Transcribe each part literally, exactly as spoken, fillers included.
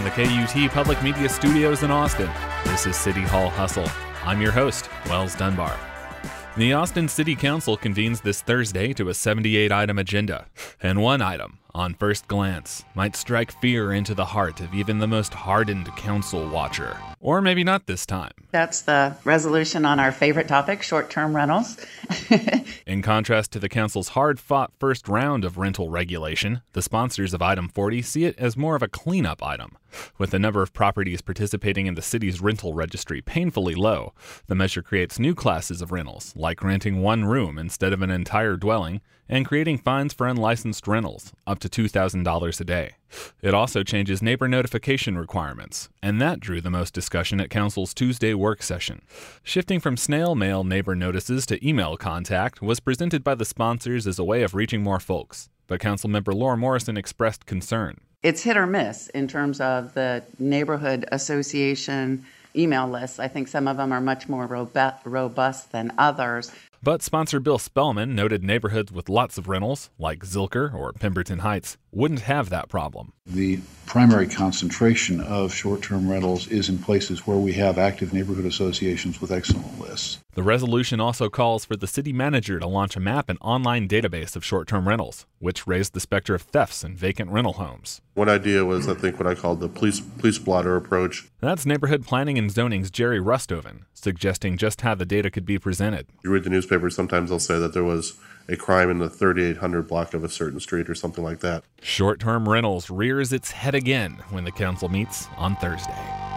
the K U T Public Media Studios in Austin, this is City Hall Hustle. I'm your host, Wells Dunbar. The Austin City Council convenes this Thursday to a seventy-eight item agenda, and one item, on first glance, might strike fear into the heart of even the most hardened council watcher. Or maybe not this time. That's the resolution on our favorite topic, short-term rentals. In contrast to the council's hard-fought first round of rental regulation, the sponsors of Item forty see it as more of a cleanup item. With the number of properties participating in the city's rental registry painfully low, the measure creates new classes of rentals, like renting one room instead of an entire dwelling, and creating fines for unlicensed rentals, up to two thousand dollars a day. It also changes neighbor notification requirements, and that drew the most discussion at Council's Tuesday work session. Shifting from snail mail neighbor notices to email contact was presented by the sponsors as a way of reaching more folks, but Councilmember Laura Morrison expressed concern. It's hit or miss in terms of the neighborhood association email lists. I think some of them are much more robu- robust than others. But sponsor Bill Spellman noted neighborhoods with lots of rentals, like Zilker or Pemberton Heights, wouldn't have that problem. The primary concentration of short-term rentals is in places where we have active neighborhood associations with excellent lists. The resolution also calls for the city manager to launch a map and online database of short-term rentals, which raised the specter of thefts and vacant rental homes. One idea was, I think, what I called the police police blotter approach. That's Neighborhood Planning and Zoning's Jerry Rustoven, suggesting just how the data could be presented. You read the newspaper, sometimes they'll say that there was a crime in the thirty-eight hundred block of a certain street or something like that. Short-term rentals rears its head again when the council meets on Thursday.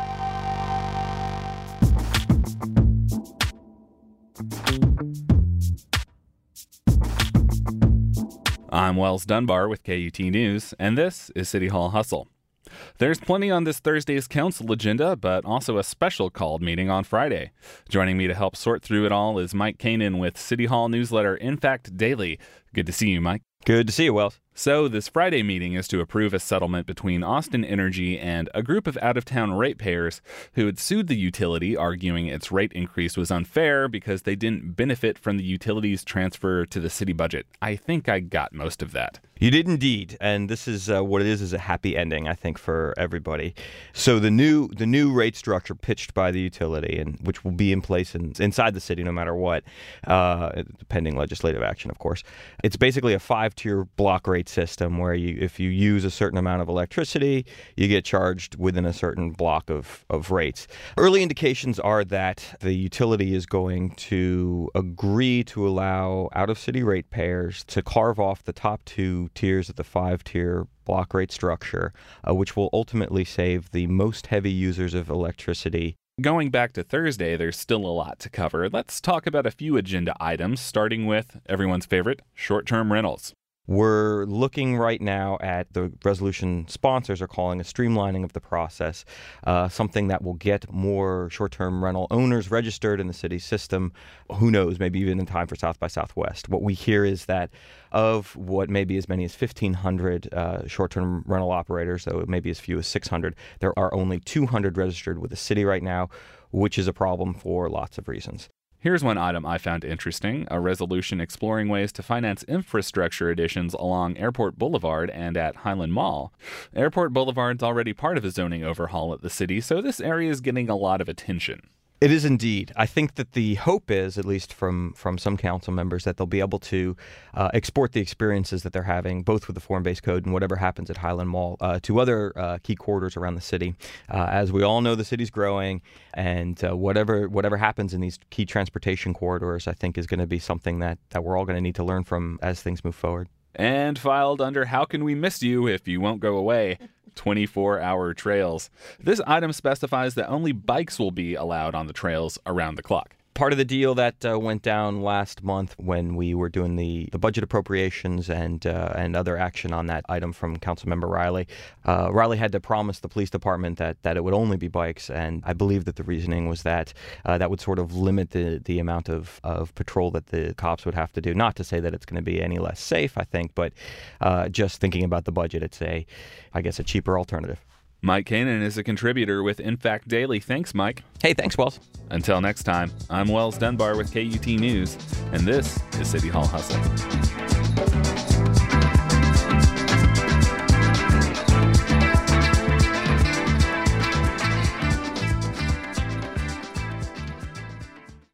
I'm Wells Dunbar with K U T News, and this is City Hall Hustle. There's plenty on this Thursday's council agenda, but also a special called meeting on Friday. Joining me to help sort through it all is Mike Kanan with City Hall newsletter In Fact Daily. Good to see you, Mike. Good to see you, Wells. So this Friday meeting is to approve a settlement between Austin Energy and a group of out-of-town ratepayers who had sued the utility, arguing its rate increase was unfair because they didn't benefit from the utility's transfer to the city budget. I think I got most of that. You did indeed, and this is uh, what it is is a happy ending, I think, for everybody. So the new the new rate structure pitched by the utility, and which will be in place in, inside the city no matter what, uh, pending legislative action, of course. It's basically a five-tier block rate system where you, if you use a certain amount of electricity, you get charged within a certain block of, of rates. Early indications are that the utility is going to agree to allow out-of-city ratepayers to carve off the top two tiers of the five-tier block rate structure, uh, which will ultimately save the most heavy users of electricity. Going back to Thursday, there's still a lot to cover. Let's talk about a few agenda items, starting with everyone's favorite, short-term rentals. We're looking right now at the resolution sponsors are calling a streamlining of the process, uh, something that will get more short-term rental owners registered in the city system. Who knows, maybe even in time for South by Southwest. What we hear is that of what may be as many as fifteen hundred uh, short-term rental operators, though it may be as few as six hundred, there are only two hundred registered with the city right now, which is a problem for lots of reasons. Here's one item I found interesting, a resolution exploring ways to finance infrastructure additions along Airport Boulevard and at Highland Mall. Airport Boulevard's already part of a zoning overhaul at the city, so this area is getting a lot of attention. It is indeed. I think that the hope is, at least from, from some council members, that they'll be able to uh, export the experiences that they're having, both with the form-based code and whatever happens at Highland Mall, uh, to other uh, key corridors around the city. Uh, as we all know, the city's growing, and uh, whatever whatever happens in these key transportation corridors, I think, is going to be something that, that we're all going to need to learn from as things move forward. And filed under How Can We Miss You If You Won't Go Away? twenty-four hour trails. This item specifies that only bikes will be allowed on the trails around the clock. Part of the deal that uh, went down last month when we were doing the, the budget appropriations and uh, and other action on that item from Councilmember Riley. Uh, Riley had to promise the police department that, that it would only be bikes, and I believe that the reasoning was that uh, that would sort of limit the, the amount of, of patrol that the cops would have to do. Not to say that it's going to be any less safe, I think, but uh, just thinking about the budget, it's a, I guess, a cheaper alternative. Mike Kanan is a contributor with In Fact Daily. Thanks, Mike. Hey, thanks, Wells. Until next time, I'm Wells Dunbar with K U T News, and this is City Hall Hustle.